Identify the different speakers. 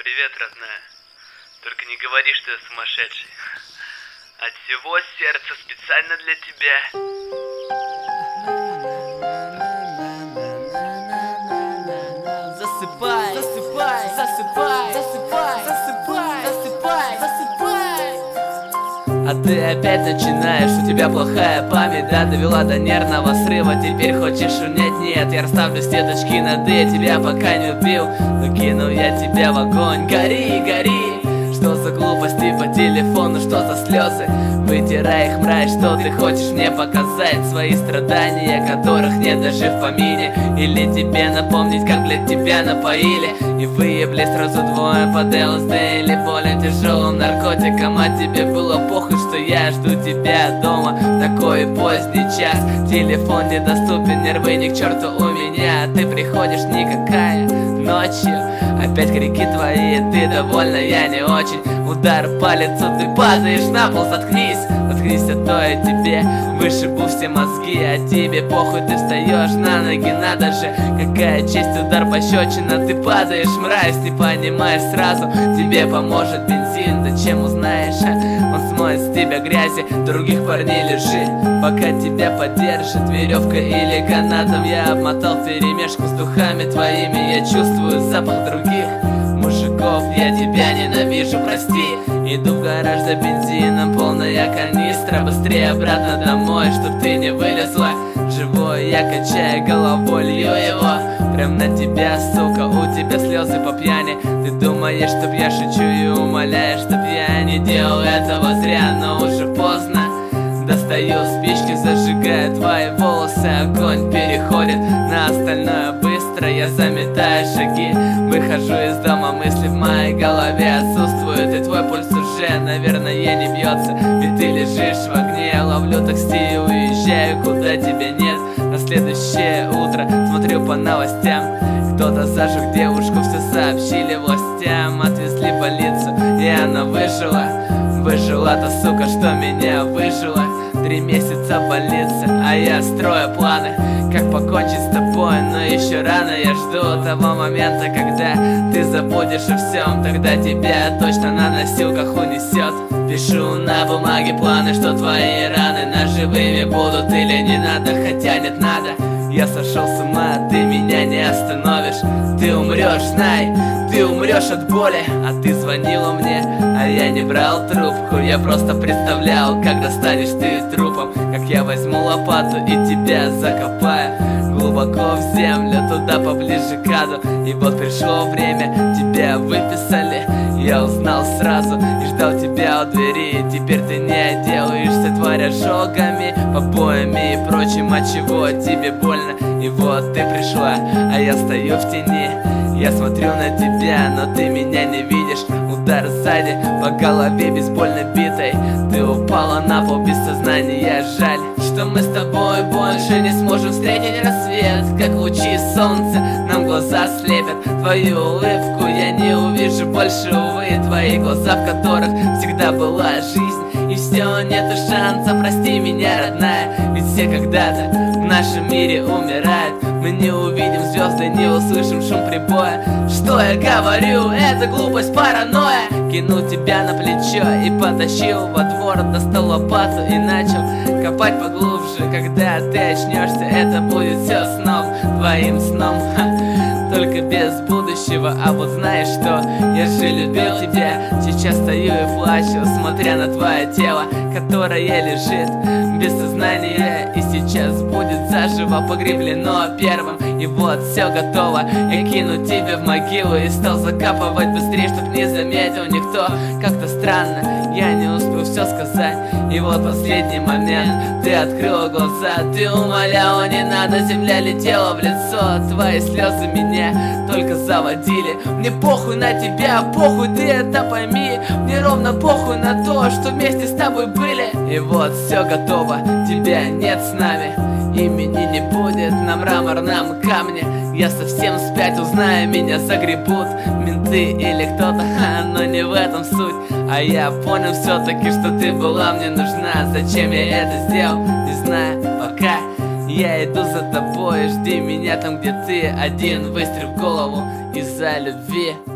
Speaker 1: Привет, родная. Только не говори, что я сумасшедший. От всего сердца специально для тебя.
Speaker 2: Засыпай, засыпай, засыпай, засыпай, засыпай, засыпай, засыпай. А ты опять начинаешь, у тебя плохая память, да, довела до нервного срыва. Теперь хочешь унять? Нет, я расставлю сеточки над «и», тебя пока не убил, но кину я тебя в огонь. Гори, гори. Что за глупости по телефону, что за слезы? Вытирай их, мразь, что ты хочешь мне показать? Свои страдания, которых нет даже в помине. Или тебе напомнить, как, блядь, тебя напоили и выебли сразу двое под ЛСД или более тяжелым наркотиком. А тебе было похуй, что я жду тебя дома в такой поздний час. Телефон недоступен, нервы ни к черту у меня. Ты приходишь никакая ночью. Опять крики твои, ты довольна, я не очень. Удар по лицу, ты падаешь на пол, заткнись. Заткнись, а то я тебе вышибу все мозги. А тебе похуй, ты встаешь на ноги, надо же. Какая честь, удар пощечина, ты падаешь, мразь. Не понимаешь сразу, тебе поможет бензин. Зачем узнаешь, он смоет с тебя грязи. Других парней лежи, пока тебя поддержит веревкой или канатом. Я обмотал вперемешку с духами твоими. Я чувствую запах других мужиков. Я тебя ненавижу, прости. Иду в гараж за бензином, полная канистра. Быстрее обратно домой, чтоб ты не вылезла живой. Я качаю головой, лью его прям на тебя, сука. У тебя слезы по пьяни. Ты думаешь, чтоб я шучу и умоляешь, чтоб я не делал этого зря. Но уже поздно. Достаю спички, зажигаю твои волосы. Огонь переходит на остальное быстро. Я заметаю шаги, выхожу из дома. Мысли в моей голове отсутствуют, и твой пульс уже, наверное, не бьется. Ведь ты лежишь в огне. Я ловлю такси и уезжаю, куда тебя нет. На следующее утро смотрю по новостям. Кто-то зажег девушку, все сообщили властям. Отвезли в больницу, и она выжила. Выжила та сука, что меня выжила. 3 месяца в больнице, а я строю планы, как покончить с тобой. Но еще рано, я жду того момента, когда ты забудешь о всем. Тогда тебя точно на носилках унесет. Пишу на бумаге планы, что твои раны наживыми будут или не надо, хотя нет, надо. Я сошел с ума, ты меня не остановишь. Ты умрешь, знай, ты умрешь от боли. А ты звонила мне, а я не брал трубку. Я просто представлял, как достанешь ты трупом. Как я возьму лопату и тебя закопаю глубоко в землю, туда поближе к аду. И вот пришло время, тебя выписали. Я узнал сразу и ждал тебя у двери. И теперь ты не отделаешься, тварь, ожогами, побоями и прочим. От чего тебе больно? И вот ты пришла, а я стою в тени. Я смотрю на тебя, но ты меня не видишь. Удар сзади по голове бейсбольной битой. Ты упала на пол без сознания. Жаль, что мы с тобой больше не сможем встретить рассвет. Как лучи солнца нам глаза слепят. Твою улыбку я не увижу больше, увы. Твои глаза, в которых всегда была жизнь. И все, нету шанса, прости меня, родная. Ведь все когда-то в нашем мире умирают. Мы не увидим звезды, не услышим шум прибоя. Что я говорю, это глупость, паранойя. Кинул тебя на плечо и потащил во двор. Достал лопату и начал копать поглубже. Когда ты очнешься, это будет все сном, твоим сном, только без будущего. А вот знаешь что, я же любил тебя. Сейчас стою и плачу, смотря на твое тело, которое лежит без сознания. И сейчас будет заживо погреблено первым. И вот все готово, я кину тебя в могилу. И стал закапывать быстрее, чтоб не заметил никто. Как-то странно, я не успел все сказать. И вот последний момент, ты открыла глаза. Ты умоляла, не надо, земля летела в лицо. Твои слезы меня только заводили. Мне похуй на тебя, похуй, ты это пойми. Мне ровно похуй на то, что вместе с тобой были. И вот все готово, тебя нет с нами. Имени не будет на мраморном камне. Я совсем спятил, зная, меня загребут менты или кто-то, но не в этом суть. А я понял все-таки, что ты была мне нужна. Зачем я это сделал, не знаю пока. Я иду за тобой, жди меня там, где ты один. Выстрел в голову из-за любви.